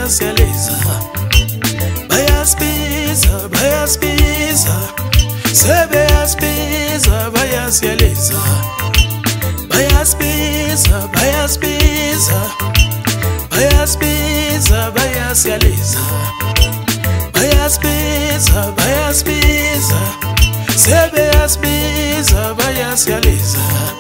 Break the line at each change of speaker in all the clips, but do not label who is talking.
bayasiyaleza, bayaspiza, bayaspiza, sebeyaspiza, bayasiyaleza, bayaspiza, bayaspiza, bayaspiza, bayasiyaleza, bayaspiza, bayaspiza, sebeyaspiza, bayasiyaleza.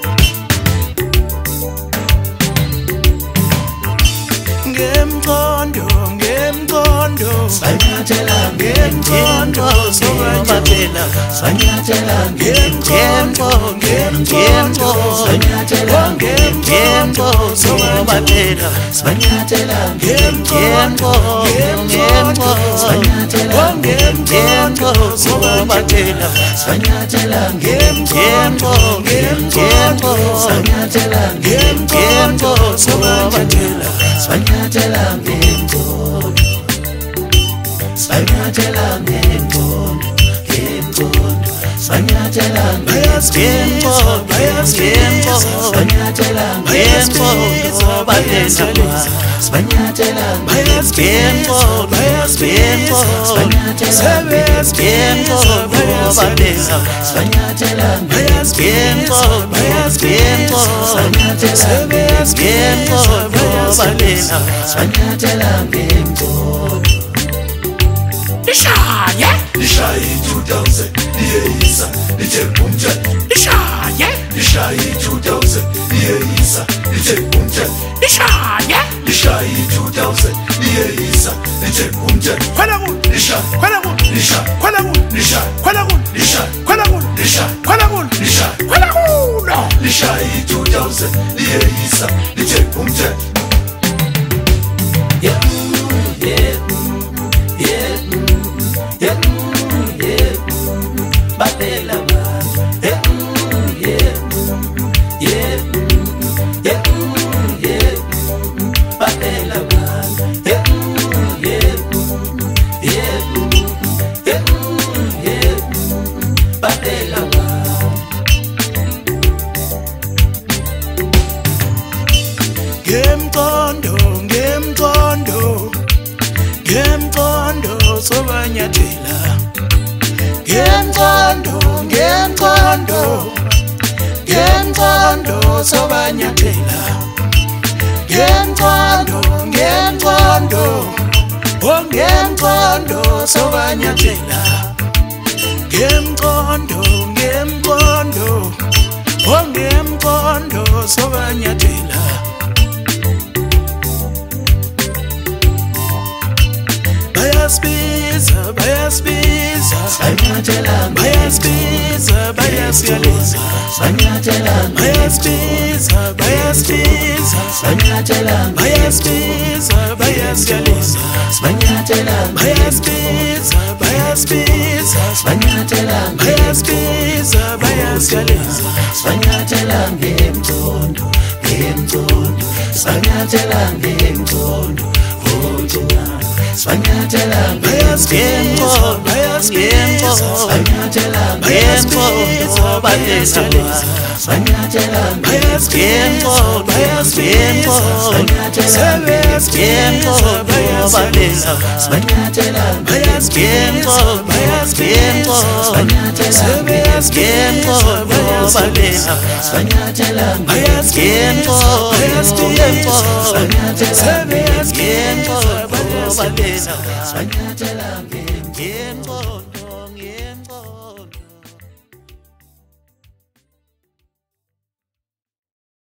Ngemqondo, ngemqondo,
sanyathela
ngemqondo,
sobathela sanyathela
ngemqondo, ngemqondo,
sanyathela
ngemqondo,
sobathela sanyathela
ngemqondo, ngemqondo,
sanyathela
ngemqondo,
sobathela sanyathela
ngemqondo, ngemqondo,
sanyathela
ngemqondo,
sobathela sanyathela ngemqondo, sanyathela ngemqondo, ngemqondo, sanyathela
bayaspiza, bayaspiza,
sanyathela ngemqondo, bayaspiza, sanyathela
bayaspiza, bayaspiza, sebeyaspiza, bayaspiza,
sanyathela
bayaspiza, bayaspiza, sebeyaspiza, bayaspiza,
sanyathela ngemqondo.
Ishaye,
Ishayi 2000 liyeyisa lithe umthetho.
ishaye,
Ishayi 2000 liyeyisa lithe umthetho.
ishaye,
Ishayi 2000 liyeyisa lithe umthetho.
khwela ku,
Lisha,
khwela ku,
lisha,
khwela ku,
lisha,
khwela ku,
lisha,
khwela ku,
lisha,
khwela ku,
lisha.
khwela kulo.
Lishayi 2000 liyeyisa lithe umthetho.
Bathela
ngemqondo, ngemqondo, ngemqondo, sobanyathela, ngemqondo, ngemqondo, ngemqondo, sobanyathela, ngemqondo, ngemqondo, oh ngemqondo, sobanyathela, ngemqondo, ngemqondo, oh ngemqondo, sobanyathela. Bayaspiza, bayaspiza,
sanyathela
bayaspiza, bayasiyaleza,
sanyathela
bayaspiza, bayaspiza,
sanyathela
bayaspiza, bayasiyaleza,
sanyathela
bayaspiza, bayaspiza,
sanyathela
bayaspiza, bayasiyaleza,
sanyathela ngemqondo, ngemqondo, sanyathela ngemqondo, sanyathela
bayaspiza, bayaspiza,
sanyathela
bayaspiza, bayasiyaleza,
sanyathela
bayaspiza, bayaspiza, sebeyaspiza, bayasiyaleza,
sanyathela
bayaspiza, bayaspiza, sebeyaspiza, bayasiyaleza,
sanyathela
bayaspiza, bayaspiza, sebeyaspiza, bayasiyaleza.
sanyathela